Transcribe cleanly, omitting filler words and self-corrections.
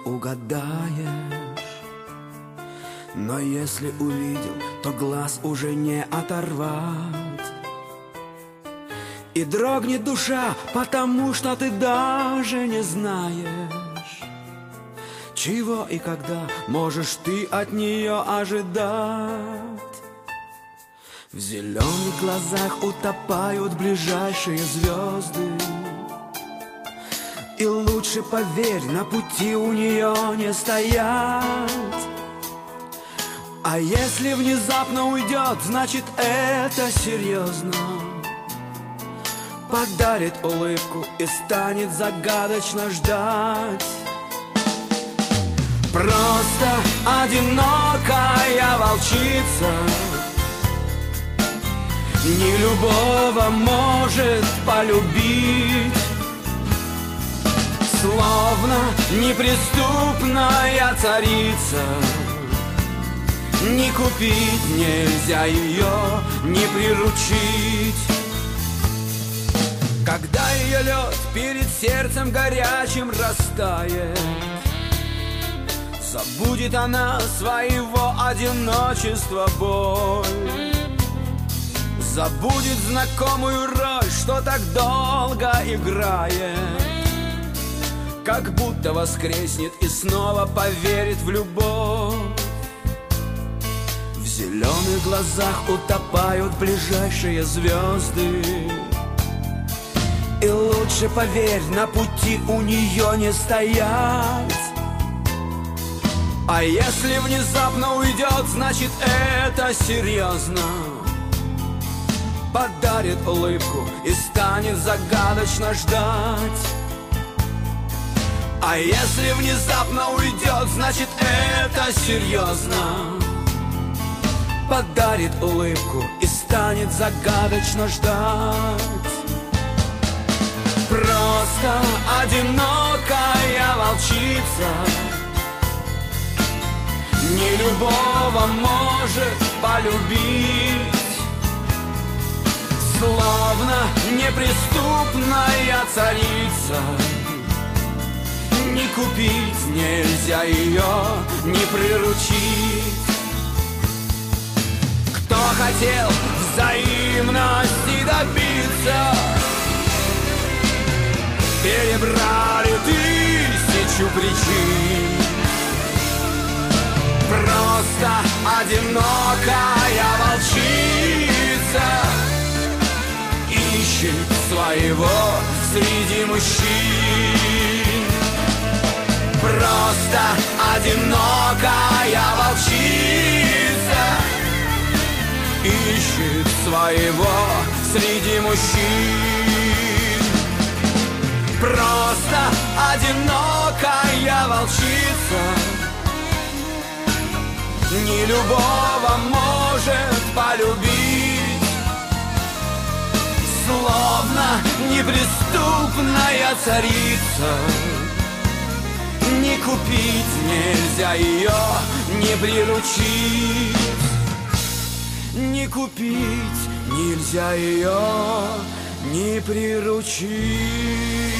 угадаешь. Но если увидел, то глаз уже не оторвать. И дрогнет душа, потому что ты даже не знаешь, чего и когда можешь ты от нее ожидать. В зеленых глазах утопают ближайшие звезды, и лучше, поверь, на пути у нее не стоять. А если внезапно уйдет, значит это серьезно. Подарит улыбку и станет загадочно ждать. Просто одинокая волчица не любого может полюбить. Словно неприступная царица, не купить нельзя ее, не приручить. Когда ее лед перед сердцем горячим растает, забудет она своего одиночества боль. Забудет знакомую роль, что так долго играет, как будто воскреснет и снова поверит в любовь. В зеленых глазах утопают ближайшие звезды, и лучше, поверь, на пути у нее не стоять. А если внезапно уйдет, значит это серьезно. Подарит улыбку и станет загадочно ждать. А если внезапно уйдет, значит это серьезно. Подарит улыбку и станет загадочно ждать. Просто одинокая волчица не любого может полюбить. Словно неприступная царица, не купить нельзя ее, не приручить. Кто хотел взаимности добиться, перебрали тысячу причин. Просто одинокая волчица ищет своего среди мужчин. Просто одинокая волчица ищет своего среди мужчин. Просто одинокая волчица не любого может полюбить. Словно неприступная царица, не купить нельзя ее, не приручить. Не купить нельзя ее, не приручить.